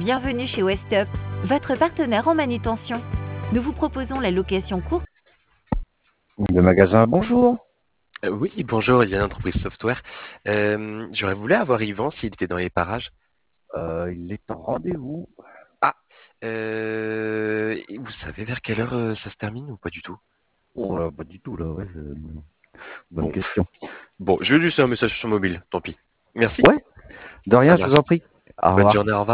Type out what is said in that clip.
Bienvenue chez Westop, votre partenaire en manutention. Nous vous proposons la location courte. Le magasin, bonjour. Oui, bonjour, Yann Entreprise Software. J'aurais voulu avoir Yvan s'il était dans les parages. Il est en rendez-vous. Ah, vous savez vers quelle heure ça se termine ou pas du tout? Oh là, pas du tout, là, ouais. Bonne Bon, question. bon, je vais lui laisser un message sur son mobile, tant pis. Merci. Ouais, de rien, Ah, je vous merci. en prie. Au Bonne revoir. journée, au revoir.